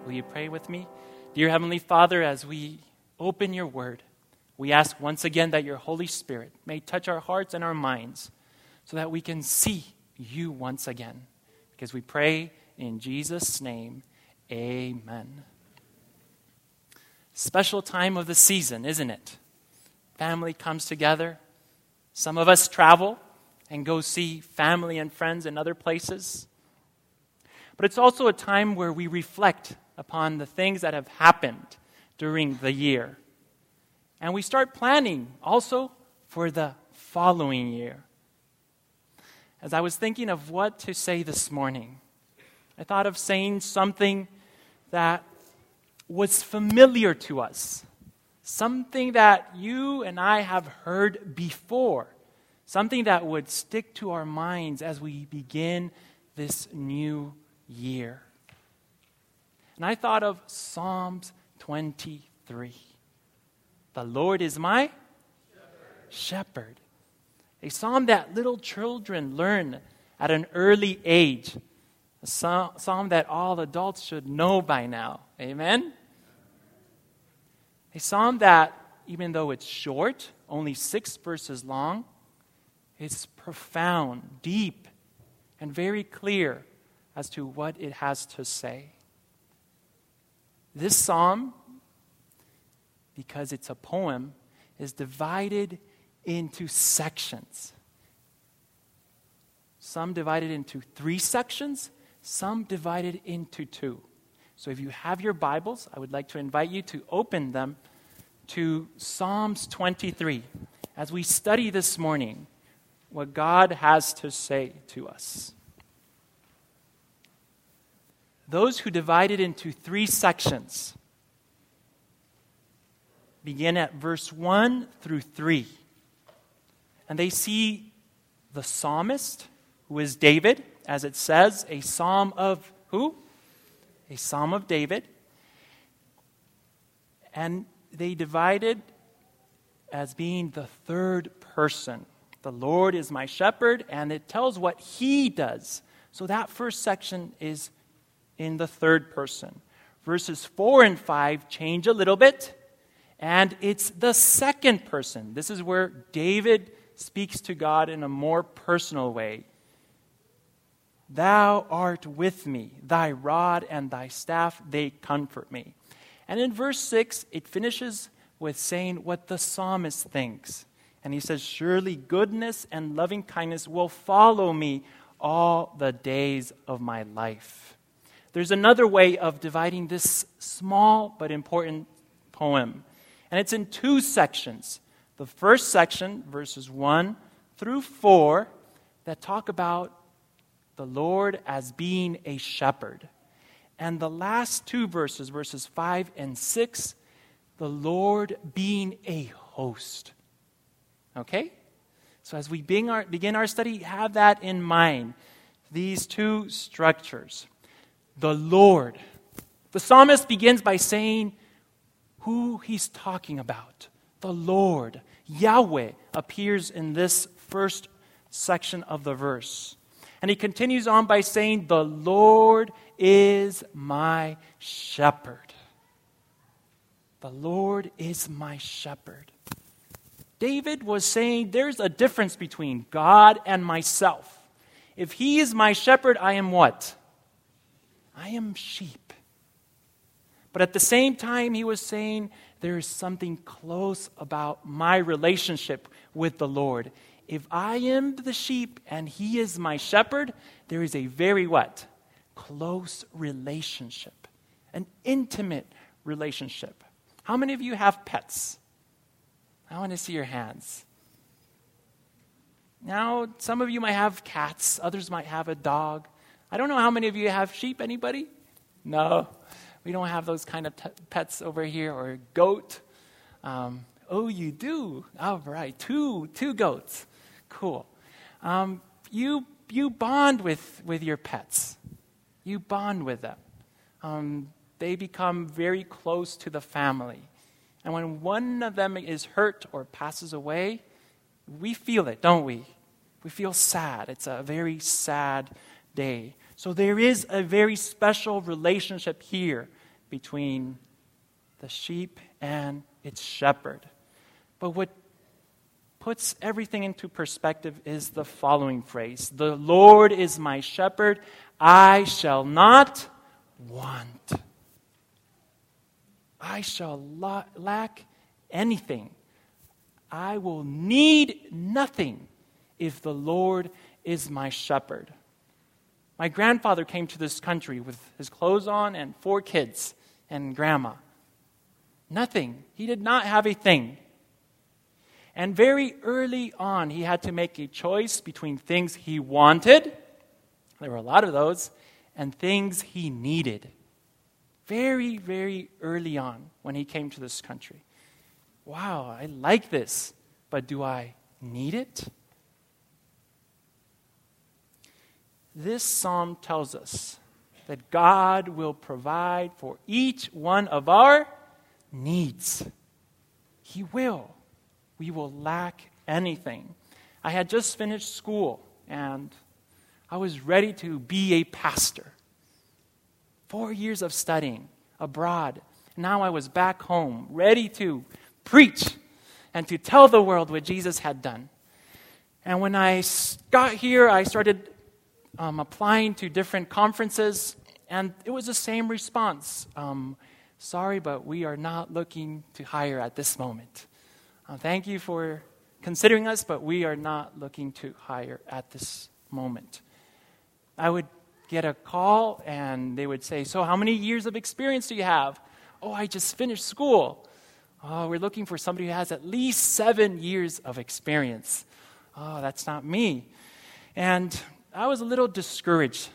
Will you pray with me? Dear Heavenly Father, as we open your word, we ask once again that your Holy Spirit may touch our hearts and our minds so that we can see you once again. Because we pray in Jesus' name, amen. Special time of the season, isn't it? Family comes together. Some of us travel and go see family and friends in other places. But it's also a time where we reflect upon the things that have happened during the year. And we start planning also for the following year. As I was thinking of what to say this morning, I thought of saying something that was familiar to us. Something that you and I have heard before. Something that would stick to our minds as we begin this new year. And I thought of Psalms 23. The Lord is my shepherd. A psalm that little children learn at an early age. A psalm that all adults should know by now. Amen? A psalm that, even though it's short, only 6 verses long, it's profound, deep, and very clear as to what it has to say. This psalm, because it's a poem, is divided into sections. Some divided into 3 sections, some divided into 2. So if you have your Bibles, I would like to invite you to open them to Psalms 23 as we study this morning what God has to say to us. Those who divide it into 3 sections begin at verse 1 through 3. And they see the psalmist, who is David, as it says, a psalm of who? A psalm of David. And they divide it as being the third person. The Lord is my shepherd, and it tells what he does. So that first section is in the third person. Verses 4 and 5 change a little bit, and it's the second person. This is where David speaks to God in a more personal way. Thou art with me, thy rod and thy staff, they comfort me. And in verse 6, it finishes with saying what the psalmist thinks. And he says, surely goodness and loving kindness will follow me all the days of my life. There's another way of dividing this small but important poem. And it's in 2 sections. The first section, verses 1 through 4, that talk about the Lord as being a shepherd. And the last 2 verses, verses 5 and 6, the Lord being a host. Okay? So as we begin our study, have that in mind. These 2 structures. The Lord. The psalmist begins by saying who he's talking about. The Lord. Yahweh appears in this first section of the verse. And he continues on by saying, the Lord is my shepherd. The Lord is my shepherd. David was saying there's a difference between God and myself. If he is my shepherd, I am what? I am sheep. But at the same time, he was saying there is something close about my relationship with the Lord. If I am the sheep and he is my shepherd, there is a very what? Close relationship. An intimate relationship. How many of you have pets? I want to see your hands. Now, some of you might have cats. Others might have a dog. I don't know how many of you have sheep. Anybody? No. We don't have those kind of pets over here. Or goat. Oh, you do? All right. Two goats. Cool. You bond with your pets. You bond with them. They become very close to the family. And when one of them is hurt or passes away, we feel it, don't we? We feel sad. It's a very sad day. So there is a very special relationship here between the sheep and its shepherd. But what puts everything into perspective is the following phrase: the Lord is my shepherd, I shall not want. I shall lack anything. I will need nothing if the Lord is my shepherd. My grandfather came to this country with his clothes on and 4 kids and grandma. Nothing. He did not have a thing. And very early on, he had to make a choice between things he wanted, there were a lot of those, and things he needed. Very, very early on when he came to this country. Wow, I like this, but do I need it? This psalm tells us that God will provide for each one of our needs. He will. We will lack anything. I had just finished school and I was ready to be a pastor. 4 years of studying abroad. Now I was back home, ready to preach and to tell the world what Jesus had done. And when I got here, I started applying to different conferences, and it was the same response. Sorry, but we are not looking to hire at this moment. Thank you for considering us, but we are not looking to hire at this moment. I would get a call, and they would say, so how many years of experience do you have? Oh, I just finished school. Oh, we're looking for somebody who has at least 7 years of experience. Oh, that's not me. And I was a little discouraged.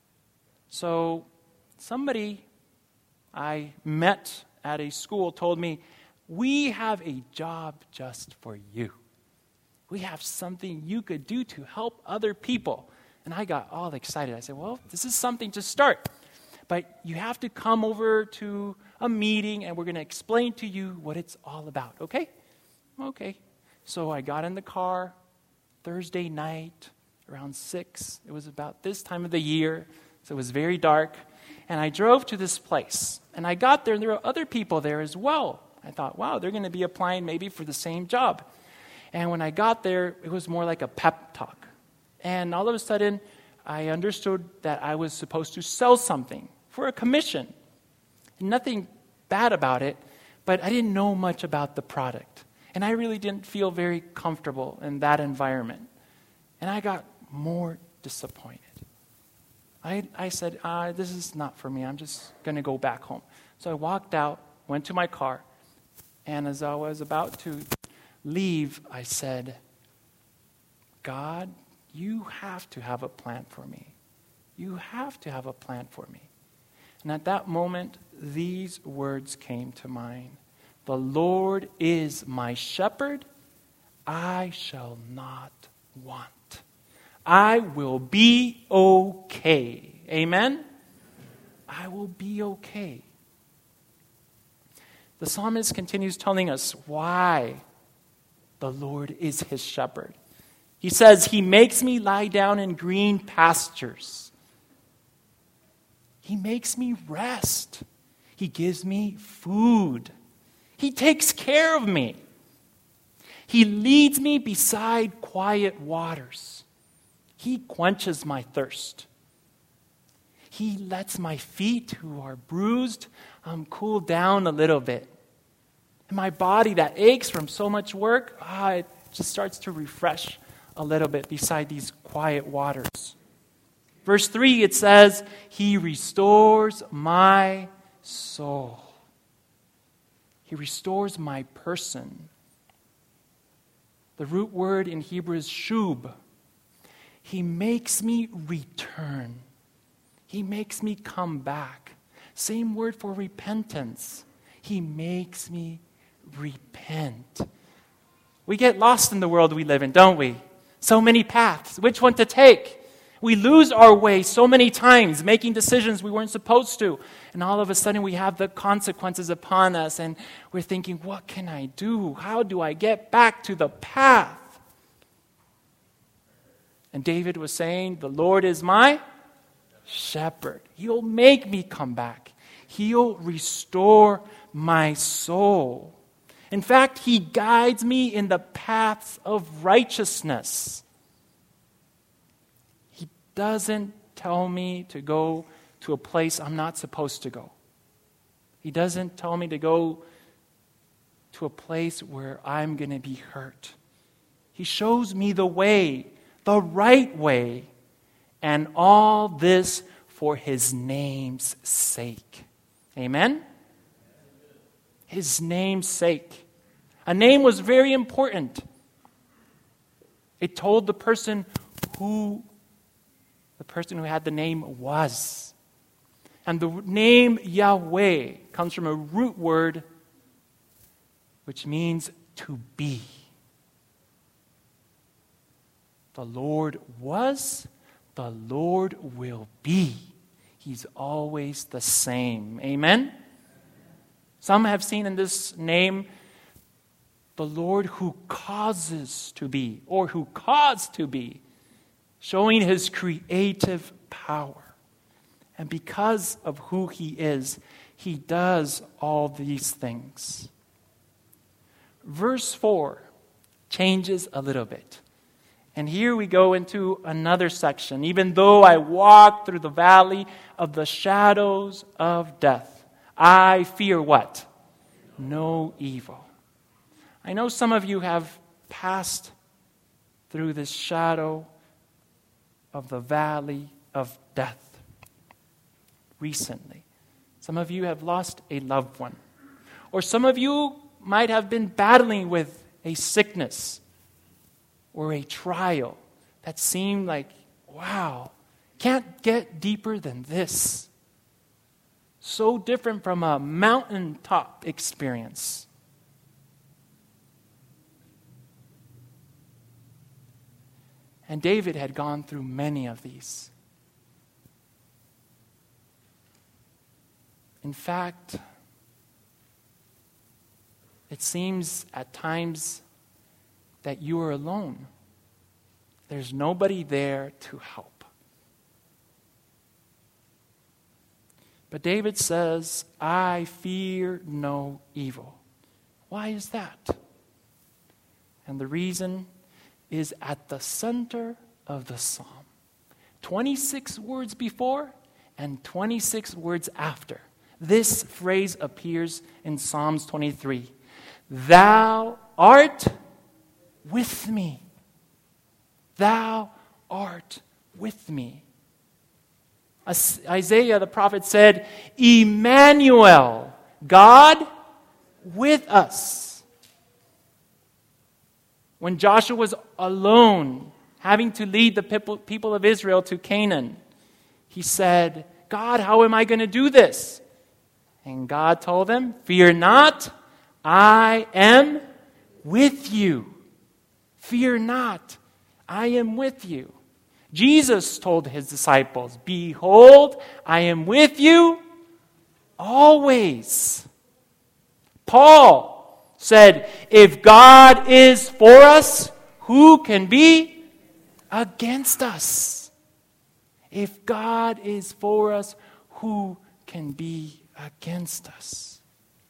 So somebody I met at a school told me, we have a job just for you. We have something you could do to help other people. And I got all excited. I said, well, this is something to start. But you have to come over to a meeting and we're going to explain to you what it's all about, okay? Okay. So I got in the car Thursday night around 6. It was about this time of the year, so it was very dark. And I drove to this place. And I got there and there were other people there as well. I thought, wow, they're going to be applying maybe for the same job. And when I got there, it was more like a pep talk. And all of a sudden, I understood that I was supposed to sell something for a commission. Nothing bad about it, but I didn't know much about the product. And I really didn't feel very comfortable in that environment. And I got more disappointed. I said, this is not for me. I'm just going to go back home. So I walked out, went to my car, and as I was about to leave, I said, God, you have to have a plan for me. You have to have a plan for me. And at that moment, these words came to mind. The Lord is my shepherd. I shall not want. I will be okay. Amen? I will be okay. The psalmist continues telling us why the Lord is his shepherd. He says, he makes me lie down in green pastures. He makes me rest. He gives me food. He takes care of me. He leads me beside quiet waters. He quenches my thirst. He lets my feet, who are bruised, cool down a little bit. And my body that aches from so much work, it just starts to refresh a little bit beside these quiet waters. Verse 3, it says, he restores my soul. He restores my person. The root word in Hebrew is shub. He makes me return. He makes me come back. Same word for repentance. He makes me repent. We get lost in the world we live in, don't we? So many paths. Which one to take? We lose our way so many times, making decisions we weren't supposed to. And all of a sudden we have the consequences upon us. And we're thinking, what can I do? How do I get back to the path? And David was saying, the Lord is my shepherd. He'll make me come back. He'll restore my soul. In fact, He guides me in the paths of righteousness. He doesn't tell me to go to a place I'm not supposed to go. He doesn't tell me to go to a place where I'm going to be hurt. He shows me the way, the right way, and all this for His name's sake. Amen? His name's sake. A name was very important. It told the person who had the name was. And the name Yahweh comes from a root word which means to be. The Lord was, the Lord will be. He's always the same. Amen? Some have seen in this name the Lord who causes to be, or who caused to be, showing His creative power. And because of who He is, He does all these things. Verse 4 changes a little bit. And here we go into another section. Even though I walk through the valley of the shadows of death, I fear what? No evil. I know some of you have passed through this shadow of the valley of death recently. Some of you have lost a loved one. Or some of you might have been battling with a sickness or a trial that seemed like, wow, can't get deeper than this. So different from a mountaintop experience. And David had gone through many of these. In fact, it seems at times that you are alone. There's nobody there to help. But David says, I fear no evil. Why is that? And the reason is at the center of the psalm. 26 words before and 26 words after. This phrase appears in Psalms 23. Thou art with me. Thou art with me. Isaiah the prophet said, Emmanuel, God with us. When Joshua was alone, having to lead the people of Israel to Canaan, he said, God, how am I going to do this? And God told him, fear not, I am with you. Fear not, I am with you. Jesus told His disciples, behold, I am with you always. Paul said, if God is for us, who can be against us? If God is for us, who can be against us?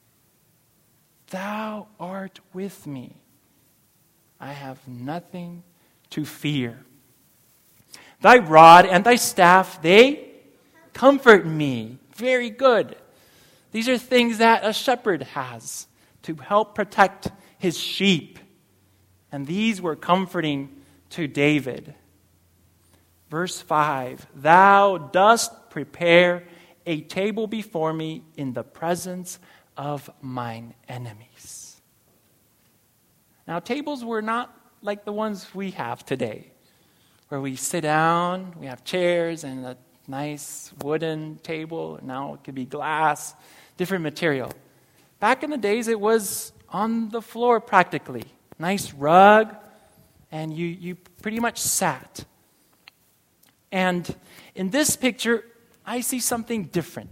Thou art with me. I have nothing to fear. Thy rod and thy staff, they comfort me. Very good. These are things that a shepherd has to help protect his sheep. And these were comforting to David. Verse 5, thou dost prepare a table before me in the presence of mine enemies. Now, tables were not like the ones we have today, where we sit down, we have chairs and a nice wooden table. Now it could be glass, different material. Back in the days, it was on the floor practically. Nice rug, and you pretty much sat. And in this picture, I see something different.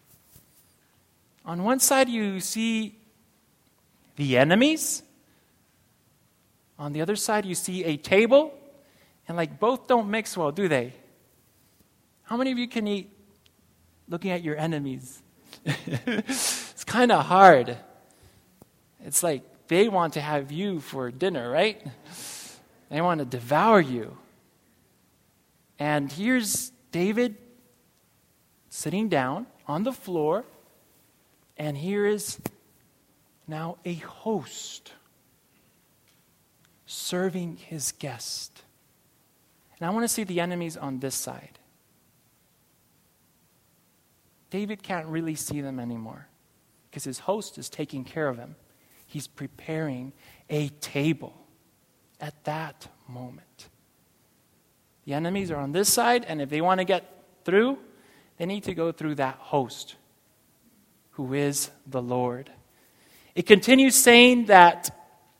On one side, you see the enemies. On the other side, you see a table. And like both don't mix well, do they? How many of you can eat looking at your enemies? It's kind of hard. It's like they want to have you for dinner, right? They want to devour you. And here's David sitting down on the floor, and here is now a host serving his guest. And I want to see the enemies on this side. David can't really see them anymore because his host is taking care of him. He's preparing a table at that moment. The enemies are on this side, and if they want to get through, they need to go through that host, who is the Lord. It continues saying that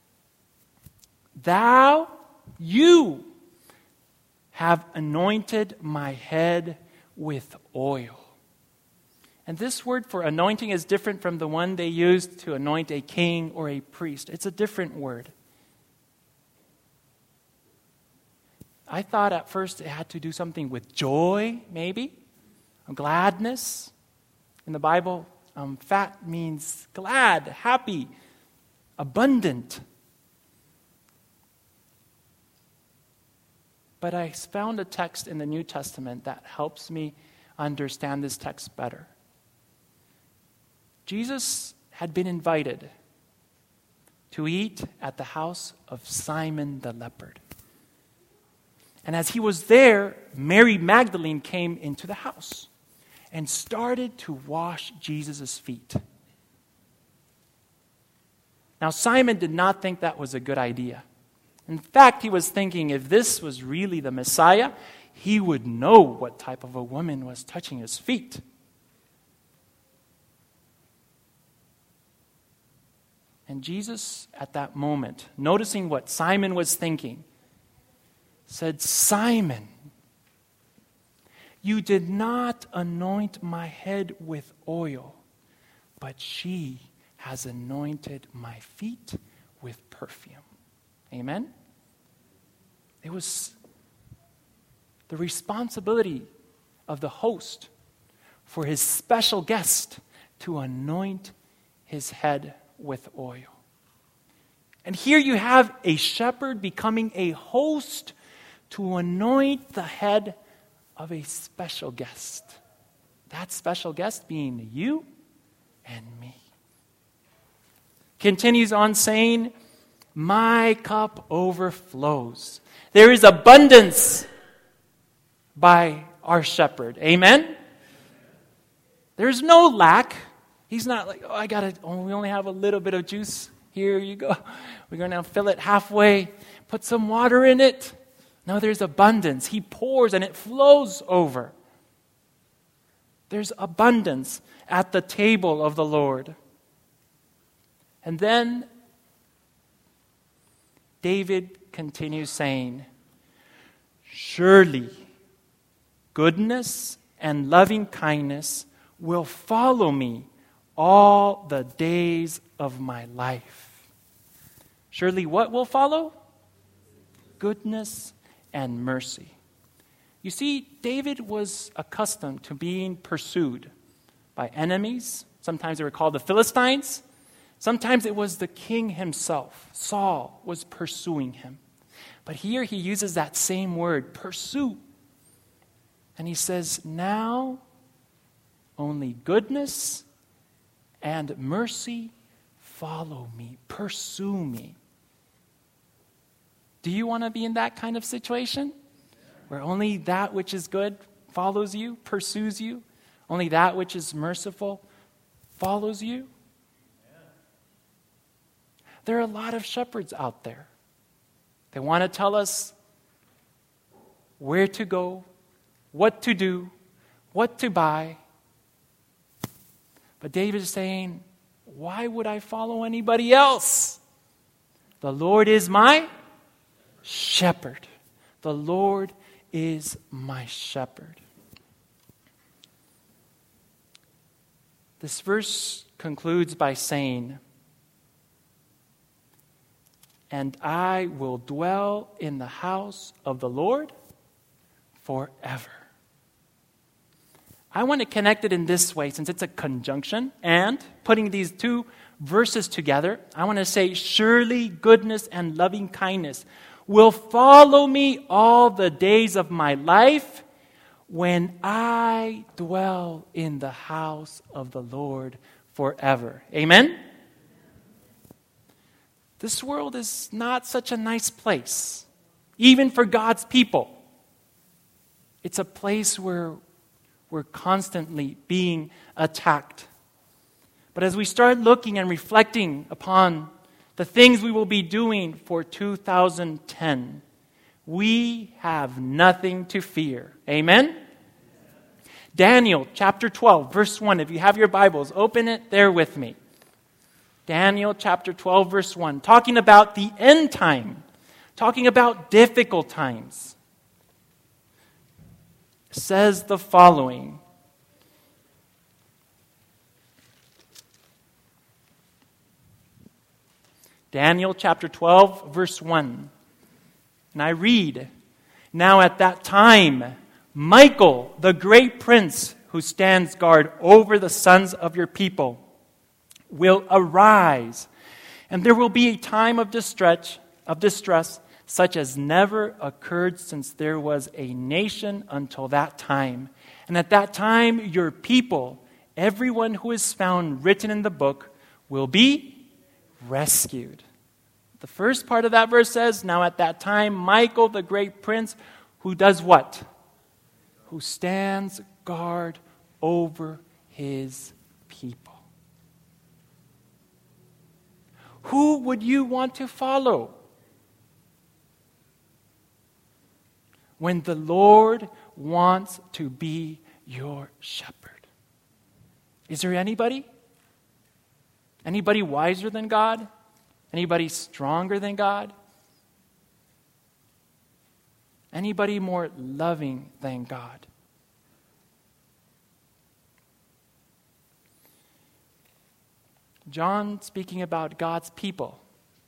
you have anointed my head with oil. And this word for anointing is different from the one they used to anoint a king or a priest. It's a different word. I thought at first it had to do something with joy, maybe, gladness. In the Bible, fat means glad, happy, abundant. But I found a text in the New Testament that helps me understand this text better. Jesus had been invited to eat at the house of Simon the leopard. And as he was there, Mary Magdalene came into the house and started to wash Jesus' feet. Now, Simon did not think that was a good idea. In fact, he was thinking if this was really the Messiah, he would know what type of a woman was touching his feet. And Jesus, at that moment, noticing what Simon was thinking, said, "Simon, you did not anoint my head with oil, but she has anointed my feet with perfume." Amen? It was the responsibility of the host for his special guest to anoint his head with oil. And here you have a shepherd becoming a host to anoint the head of a special guest. That special guest being you and me. Continues on saying, "My cup overflows." There is abundance by our shepherd. Amen? There's no lack. He's not like, we only have a little bit of juice. Here you go. We're going to fill it halfway. Put some water in it. No, there's abundance. He pours and it flows over. There's abundance at the table of the Lord. And then David continues saying, "Surely goodness and loving kindness will follow me all the days of my life." Surely what will follow? Goodness and mercy. You see, David was accustomed to being pursued by enemies. Sometimes they were called the Philistines. Sometimes it was the king himself. Saul was pursuing him. But here he uses that same word, pursue. And he says, now only goodness and mercy follow me, pursue me. Do you want to be in that kind of situation? Where only that which is good follows you, pursues you? Only that which is merciful follows you? There are a lot of shepherds out there. They want to tell us where to go, what to do, what to buy. But David is saying, why would I follow anybody else? The Lord is my shepherd. The Lord is my shepherd. This verse concludes by saying, "And I will dwell in the house of the Lord forever." I want to connect it in this way, since it's a conjunction, and putting these two verses together, I want to say, surely goodness and loving kindness will follow me all the days of my life when I dwell in the house of the Lord forever. Amen? This world is not such a nice place, even for God's people. It's a place where we're constantly being attacked. But as we start looking and reflecting upon the things we will be doing for 2010, we have nothing to fear. Amen? Daniel chapter 12, verse 1. If you have your Bibles, open it there with me. Daniel chapter 12, verse 1. Talking about the end time. Talking about difficult times. Says the following. Daniel chapter 12, verse 1. And I read, "Now at that time, Michael, the great prince who stands guard over the sons of your people, will arise, and there will be a time of distress such as never occurred since there was a nation until that time. And at that time, your people, everyone who is found written in the book, will be rescued." The first part of that verse says, now at that time, Michael, the great prince, who does what? Who stands guard over his people. Who would you want to follow? When the Lord wants to be your shepherd. Is there anybody? Anybody wiser than God? Anybody stronger than God? Anybody more loving than God? John, speaking about God's people,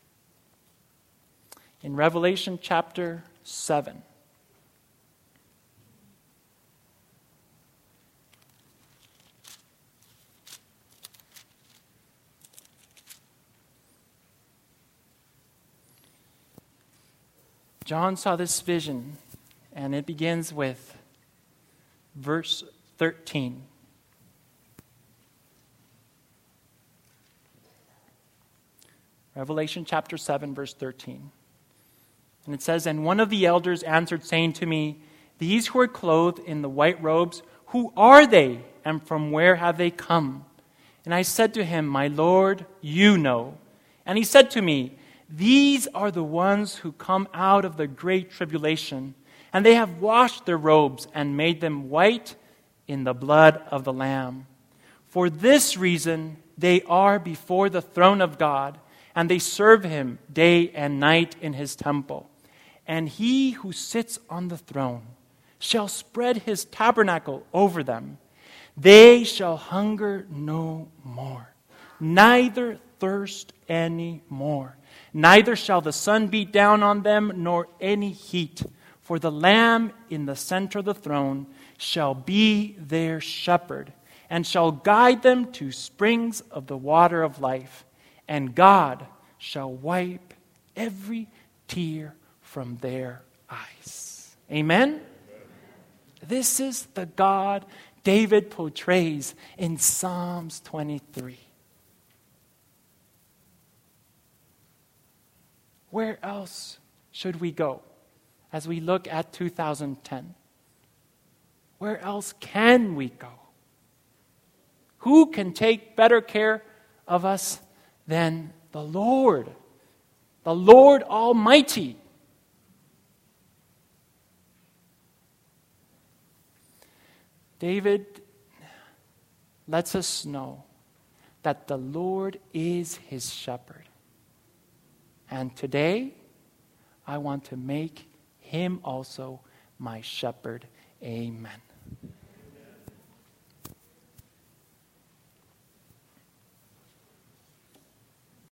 in Revelation chapter 7. John saw this vision, and it begins with verse 13. Revelation chapter 7, verse 13. And it says, "And one of the elders answered, saying to me, These who are clothed in the white robes, who are they, and from where have they come? And I said to him, My Lord, you know. And he said to me, These are the ones who come out of the great tribulation, and they have washed their robes and made them white in the blood of the Lamb. For this reason they are before the throne of God, and they serve him day and night in his temple. And he who sits on the throne shall spread his tabernacle over them. They shall hunger no more, neither thirst any more. Neither shall the sun beat down on them, nor any heat. For the Lamb in the center of the throne shall be their shepherd, and shall guide them to springs of the water of life. And God shall wipe every tear from their eyes." Amen? This is the God David portrays in Psalms 23. Where else should we go as we look at 2010? Where else can we go? Who can take better care of us than the Lord Almighty? David lets us know that the Lord is his shepherd. And today, I want to make him also my shepherd. Amen.